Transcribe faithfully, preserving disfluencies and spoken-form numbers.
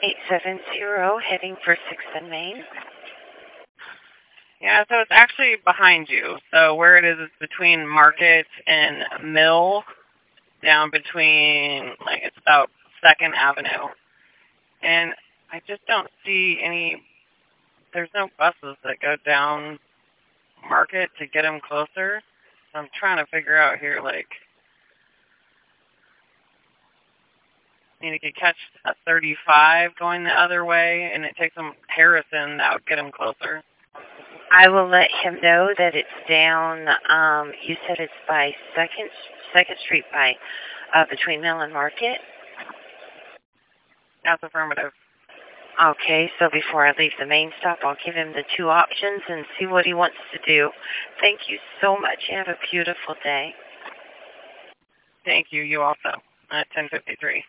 eight seven zero, heading for sixth and Main. Yeah, so it's actually behind you. So where it is is between Market and Mill, down between, like, it's about second Avenue. And I just don't see any, there's no buses that go down Market to get them closer. So I'm trying to figure out here, like, I mean, you could catch a thirty-five going the other way, and it takes them Harrison, that would get them closer. I will let him know that it's down, um, you said it's by second, second Street by, uh, between Mill and Market? That's affirmative. Okay, so before I leave the main stop, I'll give him the two options and see what he wants to do. Thank you so much. You have a beautiful day. Thank you. You also. At ten fifty-three.